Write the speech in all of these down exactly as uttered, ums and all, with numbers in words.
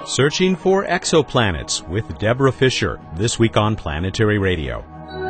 Searching for Exoplanets with Deborah Fisher, this week on Planetary Radio.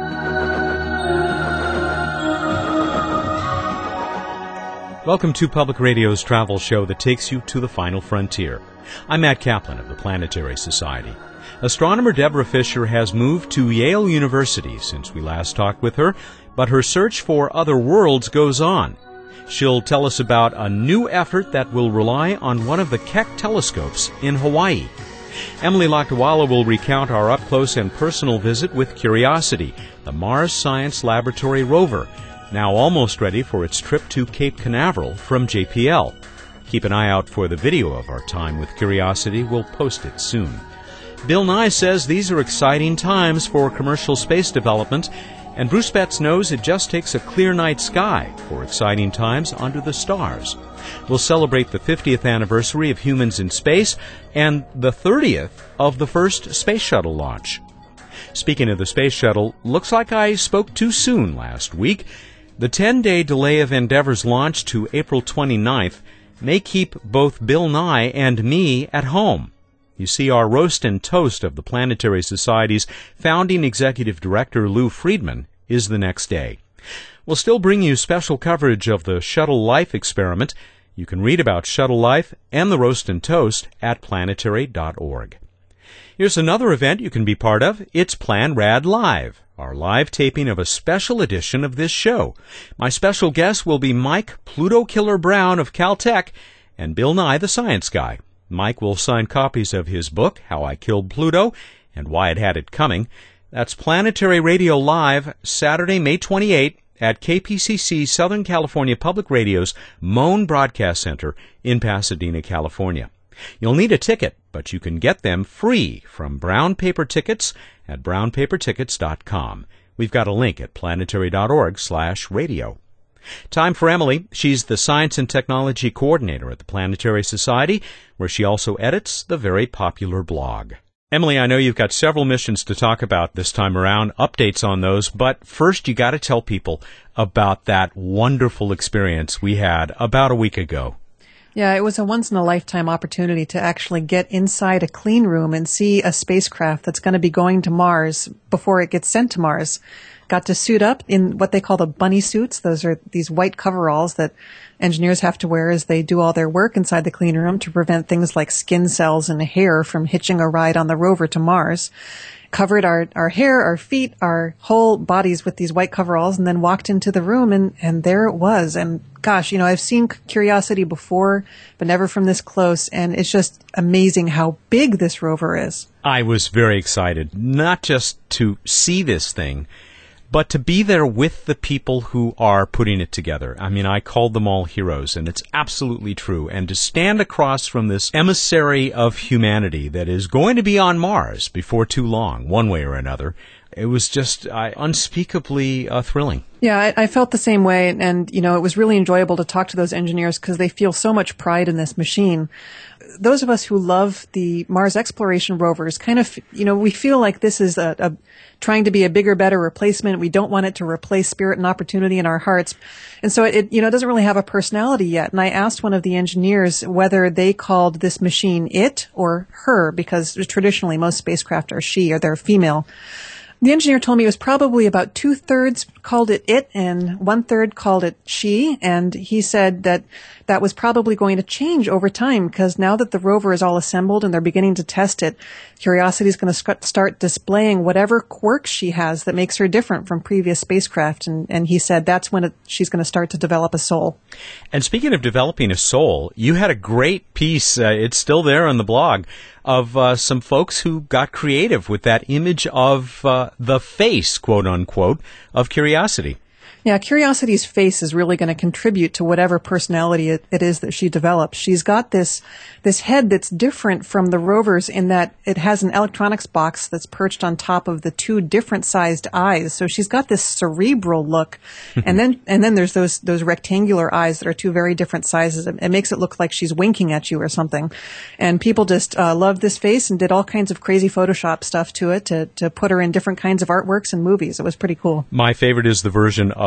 Welcome to Public Radio's travel show that takes you to the final frontier. I'm Matt Kaplan of the Planetary Society. Astronomer Deborah Fisher has moved to Yale University since we last talked with her, but her search for other worlds goes on. She'll tell us about a new effort that will rely on one of the Keck telescopes in Hawaii. Emily Lakdawalla will recount our up-close and personal visit with Curiosity, the Mars Science Laboratory rover, now almost ready for its trip to Cape Canaveral from J P L. Keep an eye out for the video of our time with Curiosity. We'll post it soon. Bill Nye says these are exciting times for commercial space development, and Bruce Betts knows it just takes a clear night sky for exciting times under the stars. We'll celebrate the fiftieth anniversary of humans in space and the thirtieth of the first space shuttle launch. Speaking of the space shuttle, looks like I spoke too soon last week. The ten-day delay of Endeavour's launch to April twenty-ninth may keep both Bill Nye and me at home. You see, our roast and toast of the Planetary Society's founding executive director, Lou Friedman, is the next day. We'll still bring you special coverage of the Shuttle Life experiment. You can read about Shuttle Life and the roast and toast at planetary dot org. Here's another event you can be part of. It's Plan Rad Live, our live taping of a special edition of this show. My special guest will be Mike Pluto Killer Brown of Caltech and Bill Nye, the science guy. Mike will sign copies of his book, How I Killed Pluto and Why It Had It Coming. That's Planetary Radio Live, Saturday, May twenty-eighth at K P C C Southern California Public Radio's Moan Broadcast Center in Pasadena, California. You'll need a ticket, but you can get them free from Brown Paper Tickets at brown paper tickets dot com. We've got a link at planetary dot org slash radio. Time for Emily. She's the Science and Technology Coordinator at the Planetary Society, where she also edits the very popular blog. Emily, I know you've got several missions to talk about this time around, updates on those, but first you got to tell people about that wonderful experience we had about a week ago. Yeah, it was a once-in-a-lifetime opportunity to actually get inside a clean room and see a spacecraft that's going to be going to Mars before it gets sent to Mars. Got to suit up in what they call the bunny suits. Those are these white coveralls that engineers have to wear as they do all their work inside the clean room to prevent things like skin cells and hair from hitching a ride on the rover to Mars. Covered our, our hair, our feet, our whole bodies with these white coveralls, and then walked into the room, and, and there it was. And gosh, you know, I've seen Curiosity before, but never from this close, and it's just amazing how big this rover is. I was very excited, not just to see this thing, but to be there with the people who are putting it together. I mean, I called them all heroes, and it's absolutely true. And to stand across from this emissary of humanity that is going to be on Mars before too long, one way or another, it was just uh, unspeakably uh, thrilling. Yeah, I, I felt the same way, and, and, you know, it was really enjoyable to talk to those engineers because they feel so much pride in this machine. Those of us who love the Mars exploration rovers kind of, you know, we feel like this is a, a trying to be a bigger, better replacement. We don't want it to replace Spirit and Opportunity in our hearts. And so it, you know, doesn't really have a personality yet. And I asked one of the engineers whether they called this machine it or her, because traditionally most spacecraft are she or they're female. The engineer told me it was probably about two-thirds called it it and one-third called it she, and he said that that was probably going to change over time because now that the rover is all assembled and they're beginning to test it, Curiosity is going to start displaying whatever quirks she has that makes her different from previous spacecraft, and, and he said that's when it, she's going to start to develop a soul. And speaking of developing a soul, you had a great piece, uh, it's still there on the blog, of uh, some folks who got creative with that image of uh, the face, quote-unquote, of Curiosity. Yeah, Curiosity's face is really going to contribute to whatever personality it, it is that she develops. She's got this this head that's different from the rover's in that it has an electronics box that's perched on top of the two different sized eyes. So she's got this cerebral look. and then and then there's those those rectangular eyes that are two very different sizes. It, it makes it look like she's winking at you or something. And people just uh, loved this face and did all kinds of crazy Photoshop stuff to it to, to put her in different kinds of artworks and movies. It was pretty cool. My favorite is the version of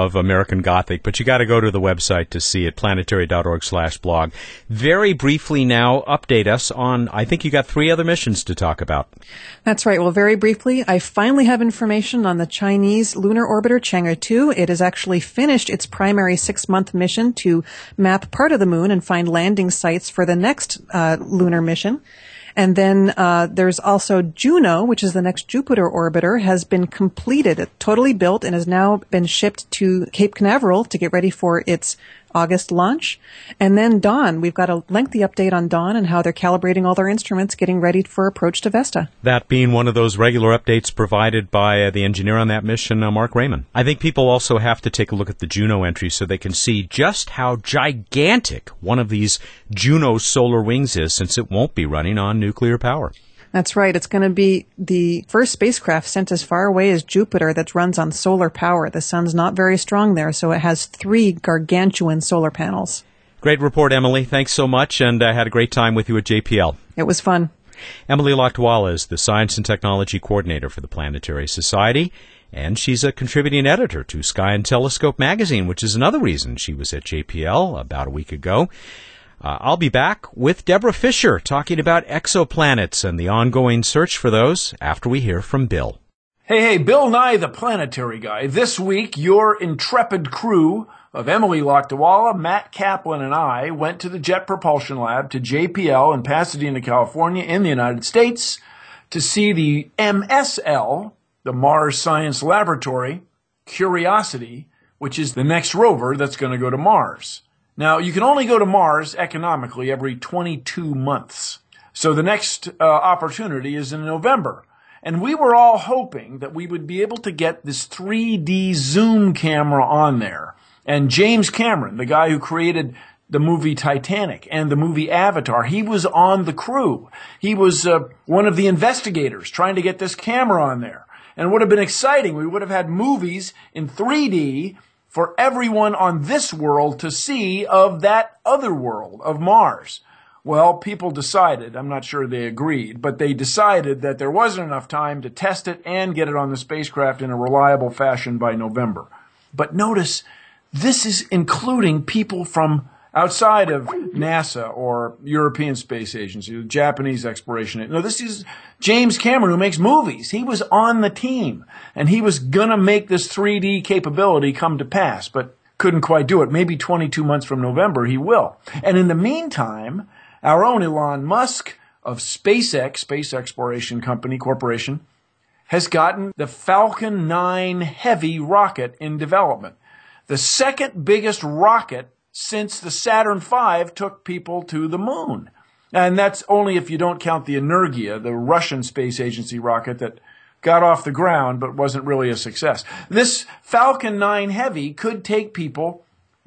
of American Gothic, but you got to go to the website to see it, planetary.org slash blog. Very briefly now, update us on, I think you got three other missions to talk about. That's right. Well, very briefly, I finally have information on the Chinese lunar orbiter Chang'e two. It has actually finished its primary six-month mission to map part of the moon and find landing sites for the next uh, lunar mission. And then uh there's also Juno, which is the next Jupiter orbiter, has been completed, totally built, and has now been shipped to Cape Canaveral to get ready for its August launch. And then Dawn, we've got a lengthy update on Dawn and how they're calibrating all their instruments, getting ready for approach to Vesta. That being one of those regular updates provided by uh, the engineer on that mission, uh, Mark Raymond. I think people also have to take a look at the Juno entry so they can see just how gigantic one of these Juno solar wings is, since it won't be running on nuclear power. That's right. It's going to be the first spacecraft sent as far away as Jupiter that runs on solar power. The sun's not very strong there, so it has three gargantuan solar panels. Great report, Emily. Thanks so much, and I had a great time with you at J P L. It was fun. Emily Lakdawalla is the Science and Technology Coordinator for the Planetary Society, and she's a contributing editor to Sky and Telescope magazine, which is another reason she was at J P L about a week ago. Uh, I'll be back with Deborah Fisher talking about exoplanets and the ongoing search for those after we hear from Bill. Hey, hey, Bill Nye, the planetary guy. This week, your intrepid crew of Emily Lakdawalla, Matt Kaplan, and I went to the Jet Propulsion Lab to J P L in Pasadena, California, in the United States, to see the M S L, the Mars Science Laboratory, Curiosity, which is the next rover that's going to go to Mars. Now, you can only go to Mars economically every twenty-two months. So the next uh, opportunity is in November. And we were all hoping that we would be able to get this three D zoom camera on there. And James Cameron, the guy who created the movie Titanic and the movie Avatar, he was on the crew. He was uh, one of the investigators trying to get this camera on there. And it would have been exciting. We would have had movies in three D for everyone on this world to see of that other world, of Mars. Well, people decided, I'm not sure they agreed, but they decided that there wasn't enough time to test it and get it on the spacecraft in a reliable fashion by November. But notice, this is including people from outside of NASA or European Space Agency, the Japanese exploration. No, this is James Cameron, who makes movies. He was on the team, and he was going to make this three D capability come to pass, but couldn't quite do it. Maybe twenty-two months from November, he will. And in the meantime, our own Elon Musk of SpaceX, Space Exploration Company Corporation, has gotten the Falcon nine Heavy rocket in development. The second biggest rocket since the Saturn five took people to the moon. And that's only if you don't count the Energia, the Russian space agency rocket that got off the ground but wasn't really a success. This Falcon nine Heavy could take people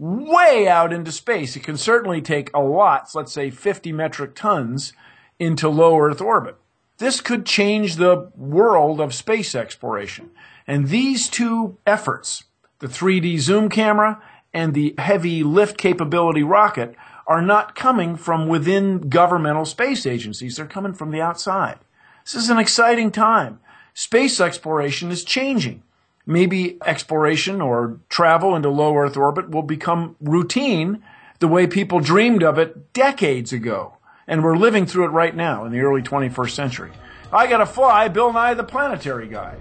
way out into space. It can certainly take a lot, let's say fifty metric tons, into low Earth orbit. This could change the world of space exploration. And these two efforts, the three D zoom camera and the heavy lift capability rocket, are not coming from within governmental space agencies. They're coming from the outside. This is an exciting time. Space exploration is changing. Maybe exploration or travel into low Earth orbit will become routine the way people dreamed of it decades ago. And we're living through it right now in the early twenty-first century. I gotta fly, Bill Nye the Planetary Guy.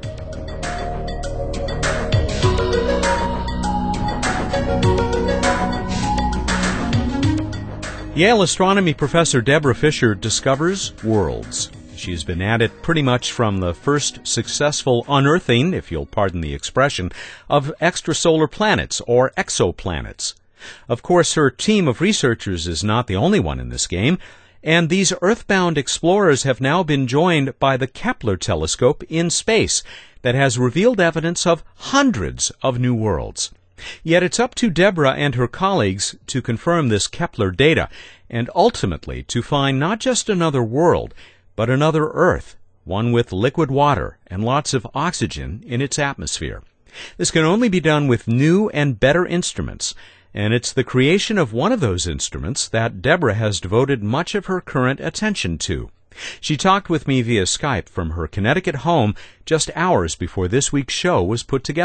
Yale astronomy professor Deborah Fisher discovers worlds. She has been at it pretty much from the first successful unearthing, if you'll pardon the expression, of extrasolar planets, or exoplanets. Of course, her team of researchers is not the only one in this game, and these earthbound explorers have now been joined by the Kepler telescope in space that has revealed evidence of hundreds of new worlds. Yet it's up to Deborah and her colleagues to confirm this Kepler data, and ultimately to find not just another world, but another Earth, one with liquid water and lots of oxygen in its atmosphere. This can only be done with new and better instruments, and it's the creation of one of those instruments that Deborah has devoted much of her current attention to. She talked with me via Skype from her Connecticut home just hours before this week's show was put together.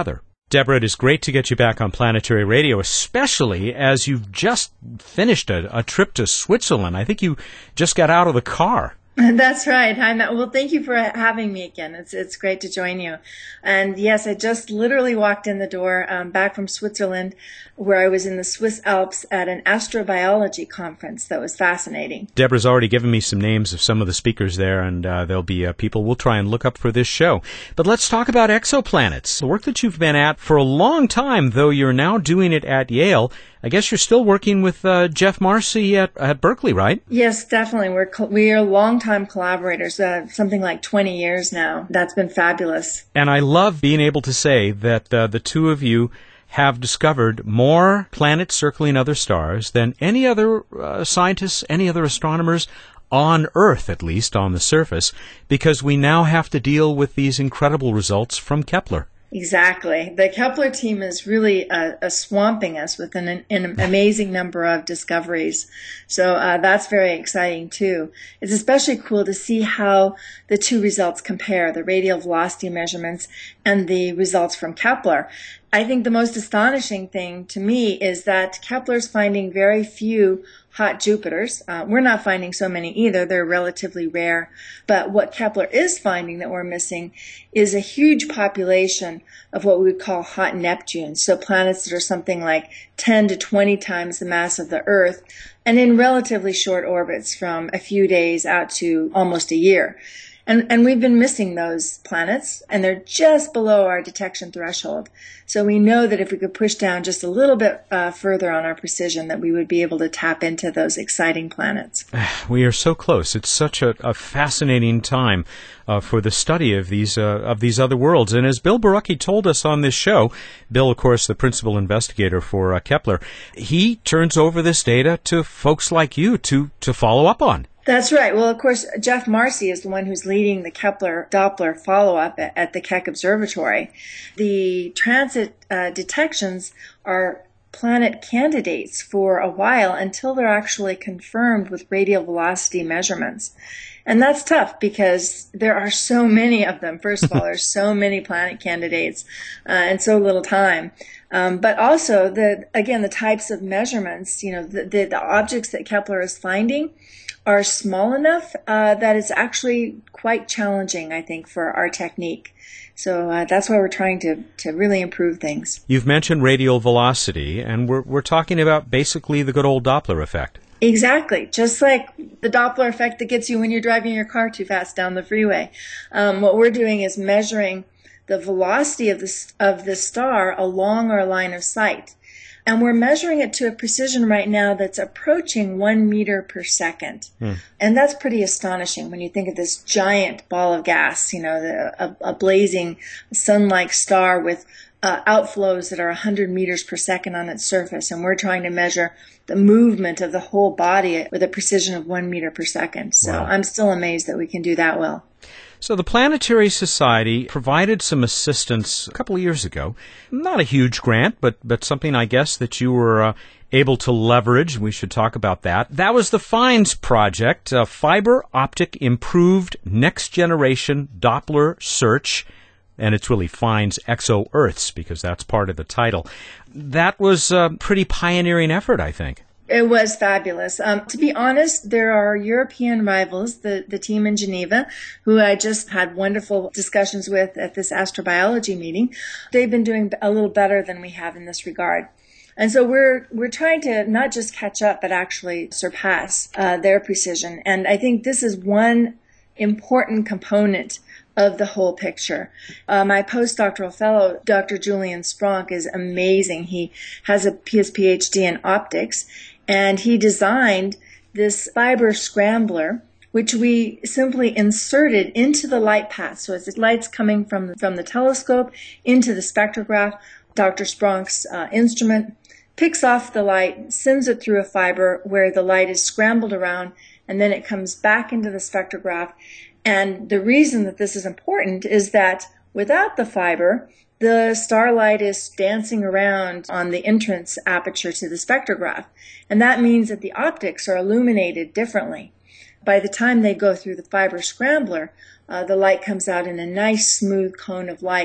Deborah, it is great to get you back on Planetary Radio, especially as you've just finished a, a trip to Switzerland. I think you just got out of the car. That's right. Hi, Matt. Well, thank you for having me again. It's it's great to join you. And yes, I just literally walked in the door um, back from Switzerland, where I was in the Swiss Alps at an astrobiology conference that was fascinating. Deborah's already given me some names of some of the speakers there, and uh, there'll be uh, people we'll try and look up for this show. But let's talk about exoplanets, the work that you've been at for a long time, though you're now doing it at Yale. I guess you're still working with uh, Geoff Marcy at, at Berkeley, right? Yes, definitely. We're co- we are longtime collaborators, uh, something like twenty years now. That's been fabulous. And I love being able to say that uh, the two of you have discovered more planets circling other stars than any other uh, scientists, any other astronomers on Earth, at least on the surface, because we now have to deal with these incredible results from Kepler. Exactly. The Kepler team is really uh, uh, swamping us with an, an amazing number of discoveries. So uh, that's very exciting too. It's especially cool to see how the two results compare, the radial velocity measurements and the results from Kepler. I think the most astonishing thing to me is that Kepler's finding very few hot Jupiters. Uh, we're not finding so many either. They're relatively rare. But what Kepler is finding that we're missing is a huge population of what we would call hot Neptunes. So planets that are something like ten to twenty times the mass of the Earth and in relatively short orbits from a few days out to almost a year. And, and we've been missing those planets, and they're just below our detection threshold. So we know that if we could push down just a little bit uh, further on our precision, that we would be able to tap into those exciting planets. We are so close. It's such a, a fascinating time uh, for the study of these uh, of these other worlds. And as Bill Borucki told us on this show, Bill, of course, the principal investigator for uh, Kepler, he turns over this data to folks like you to, to follow up on. That's right. Well, of course, Geoff Marcy is the one who's leading the Kepler Doppler follow-up at, at the Keck Observatory. The transit uh, detections are planet candidates for a while until they're actually confirmed with radial velocity measurements. And that's tough because there are so many of them. First of all, there's so many planet candidates uh, and so little time. Um, but also, the again, the types of measurements, you know, the, the, the objects that Kepler is finding are small enough uh, that it's actually quite challenging, I think, for our technique. So uh, that's why we're trying to, to really improve things. You've mentioned radial velocity, and we're we're talking about basically the good old Doppler effect. Exactly. Just like the Doppler effect that gets you when you're driving your car too fast down the freeway. Um, what we're doing is measuring the velocity of the, of the star along our line of sight. And we're measuring it to a precision right now that's approaching one meter per second. Hmm. And that's pretty astonishing when you think of this giant ball of gas, you know, the, a, a blazing sun-like star with uh, outflows that are one hundred meters per second on its surface. And we're trying to measure the movement of the whole body with a precision of one meter per second. So wow. I'm still amazed that we can do that well. So the Planetary Society provided some assistance a couple of years ago. Not a huge grant, but but something, I guess, that you were uh, able to leverage. We should talk about that. That was the FINDS project, uh, Fiber Optic Improved Next Generation Doppler Search. And it's really FINDS Exo-Earths, because that's part of the title. That was a pretty pioneering effort, I think. It was fabulous. Um, to be honest, there are European rivals, the, the team in Geneva, who I just had wonderful discussions with at this astrobiology meeting. They've been doing a little better than we have in this regard. And so we're we're trying to not just catch up, but actually surpass uh, their precision. And I think this is one important component of the whole picture. Uh, my postdoctoral fellow, Doctor Julian Spronk, is amazing. He has a his PhD in optics, and he designed this fiber scrambler, which we simply inserted into the light path. So as the light's coming from, from the telescope into the spectrograph, Doctor Spronk's uh, instrument picks off the light, sends it through a fiber where the light is scrambled around, and then it comes back into the spectrograph. And the reason that this is important is that without the fiber, the starlight is dancing around on the entrance aperture to the spectrograph. And that means that the optics are illuminated differently. By the time they go through the fiber scrambler, uh, the light comes out in a nice smooth cone of light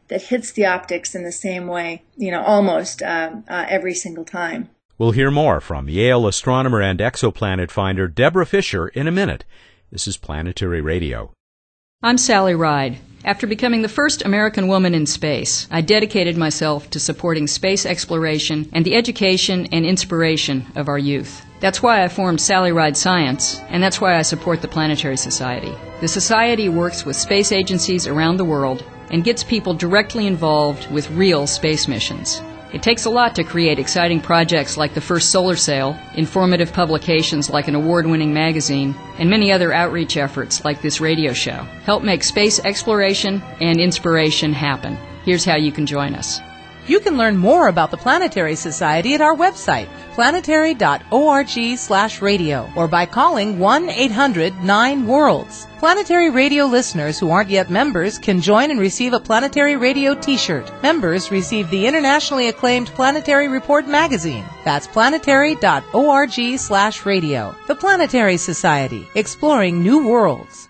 that hits the optics in the same way, you know, almost uh, uh, every single time. We'll hear more from Yale astronomer and exoplanet finder Deborah Fisher in a minute. This is Planetary Radio. I'm Sally Ride. After becoming the first American woman in space, I dedicated myself to supporting space exploration and the education and inspiration of our youth. That's why I formed Sally Ride Science, and that's why I support the Planetary Society. The Society works with space agencies around the world and gets people directly involved with real space missions. It takes a lot to create exciting projects like the first solar sail, informative publications like an award-winning magazine, and many other outreach efforts like this radio show. Help make space exploration and inspiration happen. Here's how you can join us. You can learn more about the Planetary Society at our website, planetary dot org slash radio, or by calling one eight hundred nine worlds. Planetary Radio listeners who aren't yet members can join and receive a Planetary Radio t-shirt. Members receive the internationally acclaimed Planetary Report magazine. That's planetary dot org slash radio. The Planetary Society, exploring new worlds.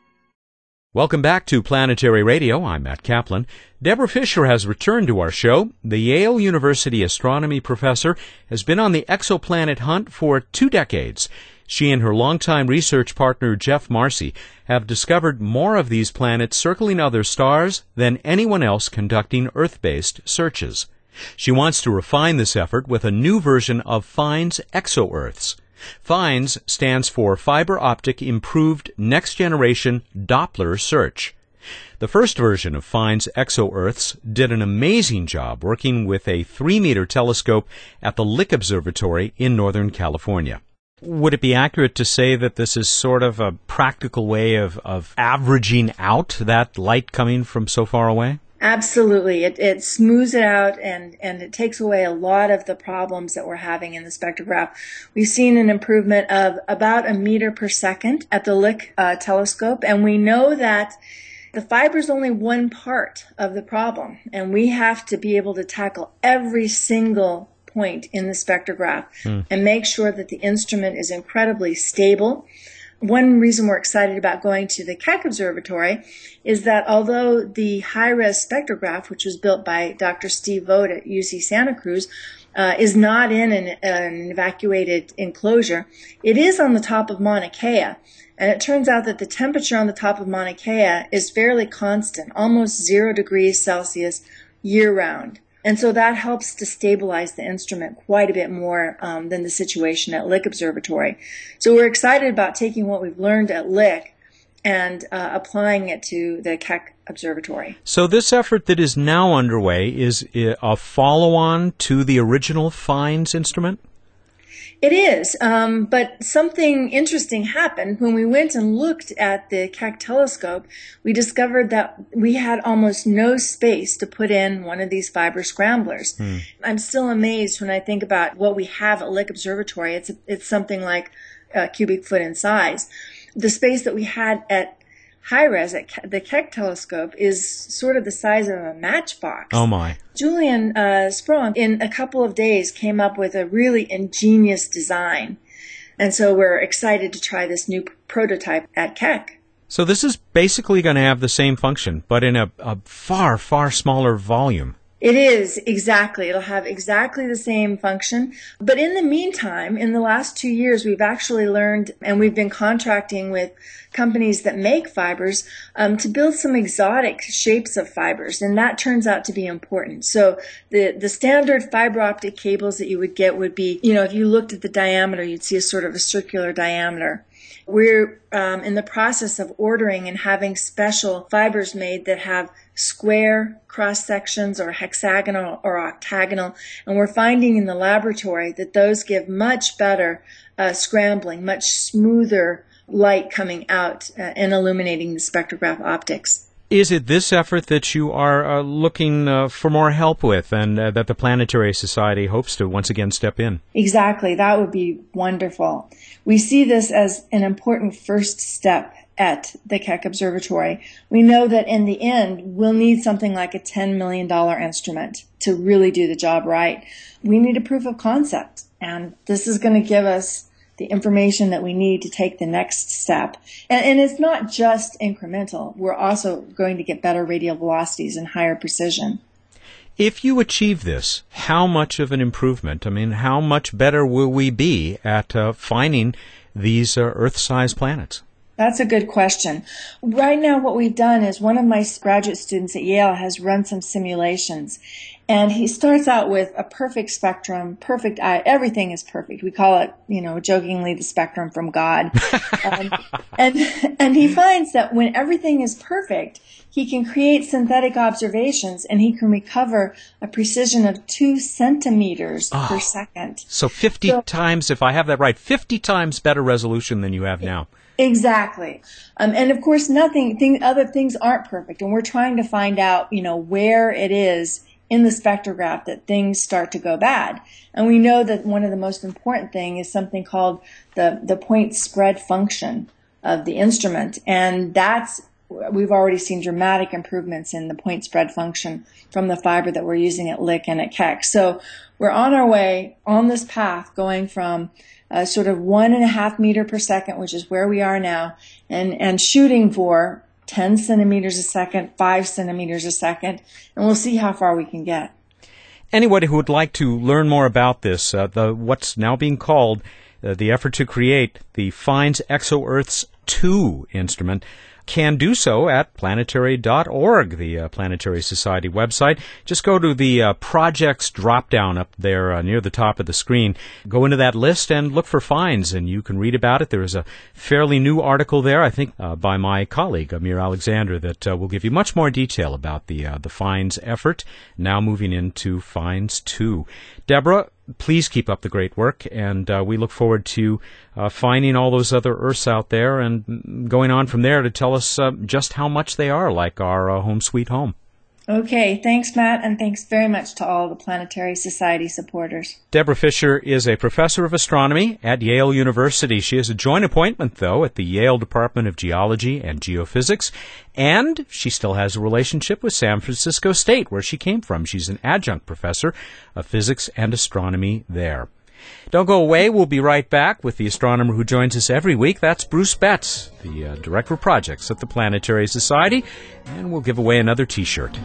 Welcome back to Planetary Radio. I'm Matt Kaplan. Deborah Fisher has returned to our show. The Yale University astronomy professor has been on the exoplanet hunt for two decades. She and her longtime research partner, Jeff Marcy, have discovered more of these planets circling other stars than anyone else conducting Earth-based searches. She wants to refine this effort with a new version of FINDS ExoEarths. FINDS stands for Fiber Optic Improved Next Generation Doppler Search. The first version of FINDS ExoEarths did an amazing job working with a three-meter telescope at the Lick Observatory in Northern California. Would it be accurate to say that this is sort of a practical way of, of averaging out that light coming from so far away? Absolutely. It, it smooths it out and, and it takes away a lot of the problems that we're having in the spectrograph. We've seen an improvement of about a meter per second at the Lick uh, telescope, and we know that the fiber is only one part of the problem, and we have to be able to tackle every single point in the spectrograph mm. and make sure that the instrument is incredibly stable. One reason we're excited about going to the Keck Observatory is that although the high-res spectrograph, which was built by Doctor Steve Vogt at U C Santa Cruz, uh, is not in an, an evacuated enclosure, it is on the top of Mauna Kea. And it turns out that the temperature on the top of Mauna Kea is fairly constant, almost zero degrees Celsius year-round. And so that helps to stabilize the instrument quite a bit more um, than the situation at Lick Observatory. So we're excited about taking what we've learned at Lick and uh, applying it to the Keck Observatory. So this effort that is now underway is a follow-on to the original FINDS instrument? It is, um, but something interesting happened. When we went and looked at the Keck telescope, we discovered that we had almost no space to put in one of these fiber scramblers. Hmm. I'm still amazed when I think about what we have at Lick Observatory. It's, it's something like a cubic foot in size. The space that we had at high-res at the Keck telescope is sort of the size of a matchbox. Oh, my. Julian uh, Sprung, in a couple of days, came up with a really ingenious design. And so we're excited to try this new prototype at Keck. So this is basically going to have the same function, but in a, a far, far smaller volume. It is, exactly. It'll have exactly the same function. But in the meantime, in the last two years, we've actually learned, and we've been contracting with companies that make fibers um, to build some exotic shapes of fibers, and that turns out to be important. So the, the standard fiber optic cables that you would get would be, you know, if you looked at the diameter, you'd see a sort of a circular diameter. We're um, in the process of ordering and having special fibers made that have square cross sections or hexagonal or octagonal, and we're finding in the laboratory that those give much better uh, scrambling, much smoother light coming out uh, and illuminating the spectrograph optics. Is it this effort that you are uh, looking uh, for more help with and uh, that the Planetary Society hopes to once again step in? Exactly. That would be wonderful. We see this as an important first step at the Keck Observatory. We know that in the end, we'll need something like a ten million dollars instrument to really do the job right. We need a proof of concept, and this is going to give us the information that we need to take the next step. And, and it's not just incremental. We're also going to get better radial velocities and higher precision. If you achieve this, how much of an improvement, I mean, how much better will we be at uh, finding these uh, Earth-sized planets? That's a good question. Right now what we've done is one of my graduate students at Yale has run some simulations. And he starts out with a perfect spectrum, perfect eye. Everything is perfect. We call it, you know, jokingly the spectrum from God. um, and and he finds that when everything is perfect, he can create synthetic observations and he can recover a precision of two centimeters oh, per second. So fifty so, times, if I have that right, fifty times better resolution than you have now. Exactly. Um, and of course, nothing, thing, other things aren't perfect. And we're trying to find out, you know, where it is in the spectrograph that things start to go bad. And we know that one of the most important things is something called the, the point spread function of the instrument. And that's, we've already seen dramatic improvements in the point spread function from the fiber that we're using at Lick and at Keck. So we're on our way on this path going from uh, sort of one and a half meter per second, which is where we are now, and, and shooting for ten centimeters a second, five centimeters a second, and we'll see how far we can get. Anybody who would like to learn more about this, uh, the what's now being called uh, the effort to create the FINDS ExoEarths two instrument, can do so at planetary dot org, the uh, Planetary Society website. Just go to the uh, projects drop-down up there uh, near the top of the screen. Go into that list and look for FINDS, and you can read about it. There is a fairly new article there, I think, uh, by my colleague, Amir Alexander, that uh, will give you much more detail about the uh, the FINDS effort, now moving into FINDS two. Deborah, please keep up the great work, and uh, we look forward to uh, finding all those other Earths out there and going on from there to tell us uh, just how much they are like our uh, home sweet home. Okay, thanks, Matt, and thanks very much to all the Planetary Society supporters. Deborah Fisher is a professor of astronomy at Yale University. She has a joint appointment, though, at the Yale Department of Geology and Geophysics, and she still has a relationship with San Francisco State, where she came from. She's an adjunct professor of physics and astronomy there. Don't go away. We'll be right back with the astronomer who joins us every week. That's Bruce Betts, the uh, Director of Projects at the Planetary Society, and we'll give away another T-shirt.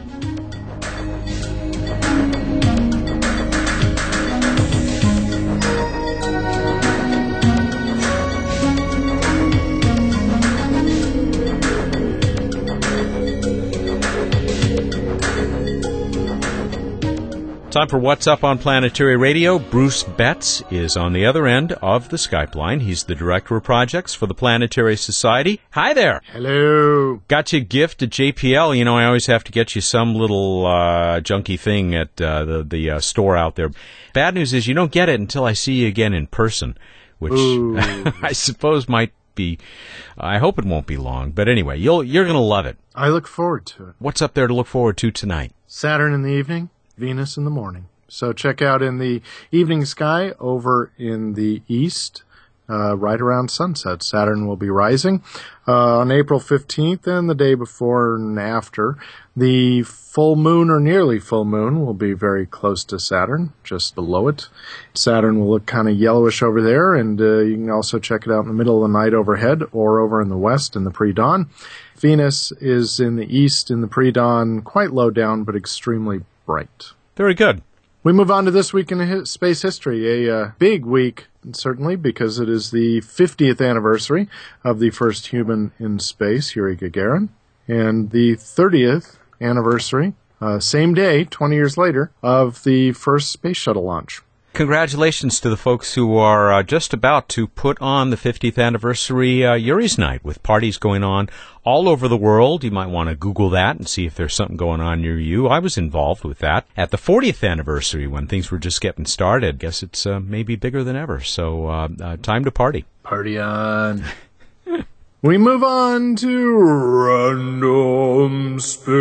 Time for What's Up on Planetary Radio. Bruce Betts is on the other end of the Skype line. He's the Director of Projects for the Planetary Society. Hi there. Hello. Got you a gift at J P L. You know, I always have to get you some little uh, junky thing at uh, the, the uh, store out there. Bad news is you don't get it until I see you again in person, which I suppose might be, I hope it won't be long. But anyway, you'll, you're going to love it. I look forward to it. What's up there to look forward to tonight? Saturn in the evening. Venus in the morning. So check out in the evening sky over in the east, uh, right around sunset. Saturn will be rising uh, on April fifteenth, and the day before and after. The full moon or nearly full moon will be very close to Saturn, just below it. Saturn will look kind of yellowish over there, and uh, you can also check it out in the middle of the night overhead or over in the west in the pre-dawn. Venus is in the east in the pre-dawn, quite low down, but extremely bright. Very good. We move on to This Week in Space History, a uh, big week, certainly, because it is the fiftieth anniversary of the first human in space, Yuri Gagarin, and the thirtieth anniversary, uh, same day, twenty years later, of the first space shuttle launch. Congratulations to the folks who are uh, just about to put on the fiftieth anniversary uh, Yuri's Night, with parties going on all over the world. You might want to Google that and see if there's something going on near you. I was involved with that. At the fortieth anniversary, when things were just getting started, I guess it's uh, maybe bigger than ever. So uh, uh, time to party. Party on. We move on to Random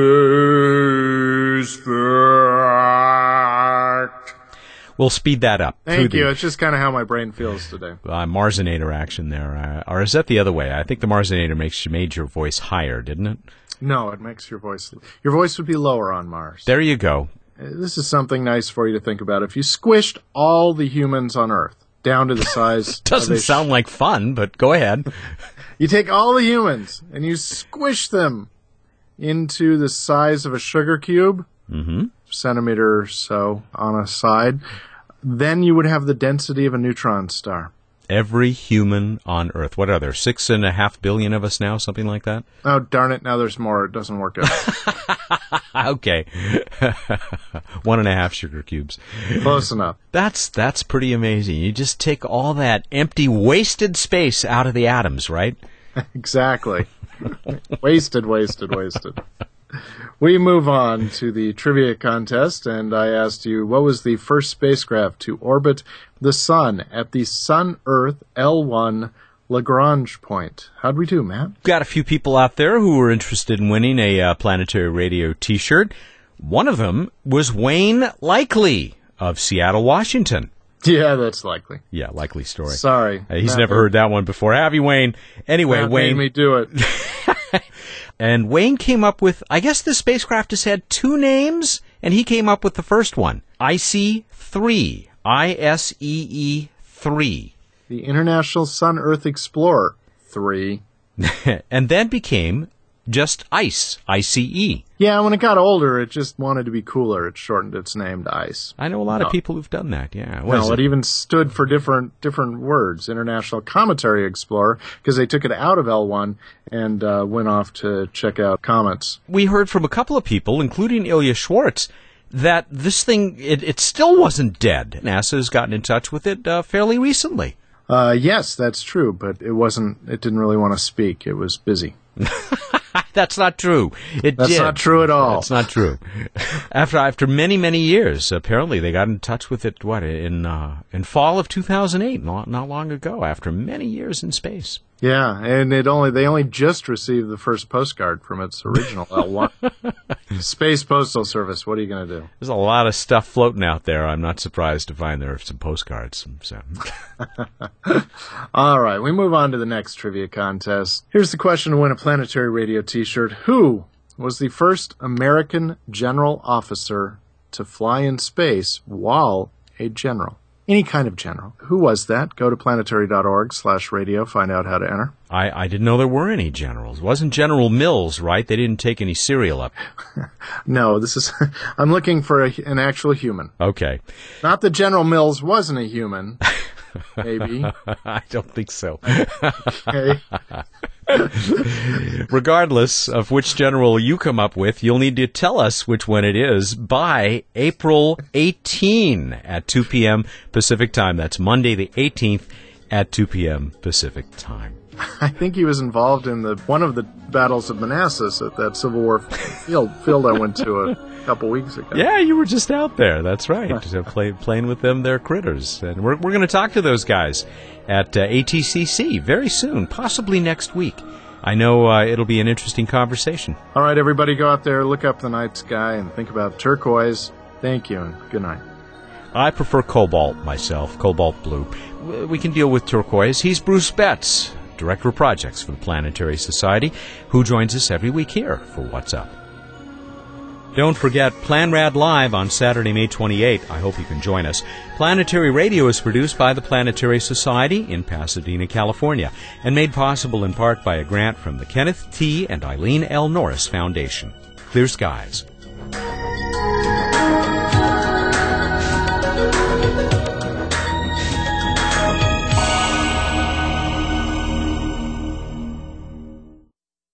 Space Fact. We'll speed that up. Thank you. The, it's just kind of how my brain feels today. Uh, Marsinator action there. Uh, or is that the other way? I think the Marsinator makes made your voice higher, didn't it? No, it makes your voice... Your voice would be lower on Mars. There you go. Uh, this is something nice for you to think about. If you squished all the humans on Earth, down to the size. Doesn't of a sound like fun, but go ahead. You take all the humans and you squish them into the size of a sugar cube, mm-hmm. centimeter or so on a side. Then you would have the density of a neutron star. Every human on Earth. What are there? Six and a half billion of us now? Something like that? Oh, darn it. Now there's more. It doesn't work out. Okay. One and a half sugar cubes. Close enough. That's that's pretty amazing. You just take all that empty, wasted space out of the atoms, right? Exactly. wasted, wasted, wasted. We move on to the trivia contest, and I asked you, what was the first spacecraft to orbit the Sun at the Sun-Earth L one Lagrange point? How'd we do, Matt? Got a few people out there who were interested in winning a uh, Planetary Radio t-shirt. One of them was Wayne Likely of Seattle, Washington. Yeah, that's likely. Yeah, likely story. Sorry. Uh, he's Matt never made, heard that one before. Have you, Wayne? Anyway, Matt Wayne. made me do it. And Wayne came up with, I guess the spacecraft has had two names, and he came up with the first one, I C E three, I S E E three. The International Sun-Earth Explorer three. And then became just ICE, I C E. Yeah, when it got older, it just wanted to be cooler. It shortened its name to ICE. I know a lot no. of people who've done that, yeah. What No, it? it even stood for different different words. International Cometary Explorer, because they took it out of L one and uh, went off to check out comets. We heard from a couple of people, including Ilya Schwartz, that this thing, it, it still wasn't dead. NASA has gotten in touch with it uh, fairly recently. Uh, yes, that's true, but it wasn't. It didn't really want to speak. It was busy. That's not true. It That's did. not true at all. That's not true. After after many many years, apparently they got in touch with it. What in uh, in fall of two thousand eight, not not long ago. After many years in space. Yeah, and it only they only just received the first postcard from its original L one. Space Postal Service. What are you going to do? There's a lot of stuff floating out there. I'm not surprised to find there are some postcards. So. All right, we move on to the next trivia contest. Here's the question to win a Planetary Radio t-shirt. Who was the first American general officer to fly in space while a general? Any kind of general. Who was that? Go to planetary.org slash radio. Find out how to enter. I, I didn't know there were any generals. It wasn't General Mills, right? They didn't take any cereal up. No, this is... I'm looking for a, an actual human. Okay. Not that General Mills wasn't a human. Maybe. I don't think so. Okay. Regardless of which general you come up with, you'll need to tell us which one it is by April eighteenth at two p.m. Pacific time. That's Monday the eighteenth at two p.m. Pacific time. I think he was involved in the one of the battles of Manassas at that Civil War field field I went to a couple weeks ago. Yeah, you were just out there. That's right. So play, playing with them, they're critters. And we're we're going to talk to those guys at uh, A T C C very soon, possibly next week. I know uh, it'll be an interesting conversation. All right, everybody, go out there, look up the night sky, and think about turquoise. Thank you, and good night. I prefer cobalt myself, cobalt blue. We can deal with turquoise. He's Bruce Betts, Director of Projects for the Planetary Society, who joins us every week here for What's Up. Don't forget PlanRad Live on Saturday, May twenty-eighth. I hope you can join us. Planetary Radio is produced by the Planetary Society in Pasadena, California, and made possible in part by a grant from the Kenneth T. and Eileen L. Norris Foundation. Clear skies.